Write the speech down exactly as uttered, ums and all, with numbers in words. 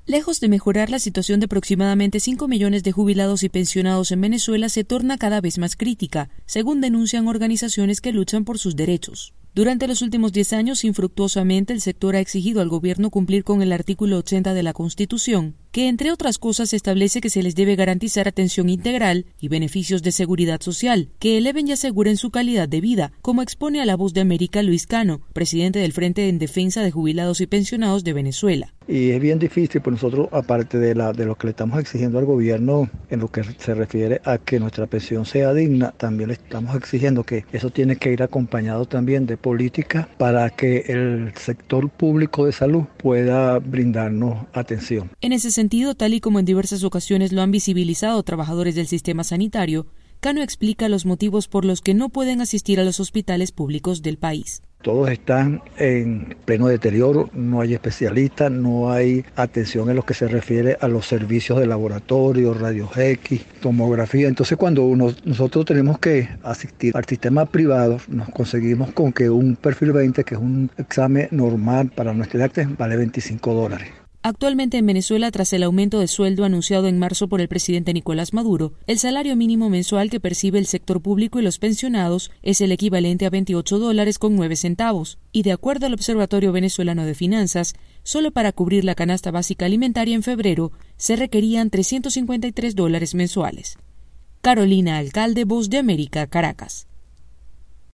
Lejos de mejorar, la situación de aproximadamente cinco millones de jubilados y pensionados en Venezuela se torna cada vez más crítica, según denuncian organizaciones que luchan por sus derechos. Durante los últimos diez años, infructuosamente, el sector ha exigido al gobierno cumplir con el artículo ochenta de la Constitución, que, entre otras cosas, establece que se les debe garantizar atención integral y beneficios de seguridad social, que eleven y aseguren su calidad de vida, como expone a La Voz de América Luis Cano, presidente del Frente en Defensa de Jubilados y Pensionados de Venezuela. Y es bien difícil, pues nosotros, aparte de, la, de lo que le estamos exigiendo al gobierno en lo que se refiere a que nuestra pensión sea digna, también le estamos exigiendo que eso tiene que ir acompañado también de política para que el sector público de salud pueda brindarnos atención. En ese sentido, tal y como en diversas ocasiones lo han visibilizado trabajadores del sistema sanitario, Cano explica los motivos por los que no pueden asistir a los hospitales públicos del país. Todos están en pleno deterioro, no hay especialistas, no hay atención en lo que se refiere a los servicios de laboratorio, rayos X, tomografía. Entonces, cuando uno, nosotros tenemos que asistir al sistema privado, nos conseguimos con que un perfil veinte, que es un examen normal para nuestra edad, vale veinticinco dólares. Actualmente en Venezuela, tras el aumento de sueldo anunciado en marzo por el presidente Nicolás Maduro, el salario mínimo mensual que percibe el sector público y los pensionados es el equivalente a veintiocho dólares con nueve centavos, y de acuerdo al Observatorio Venezolano de Finanzas, solo para cubrir la canasta básica alimentaria en febrero se requerían trescientos cincuenta y tres dólares mensuales. Carolina Alcalde, Voz de América, Caracas.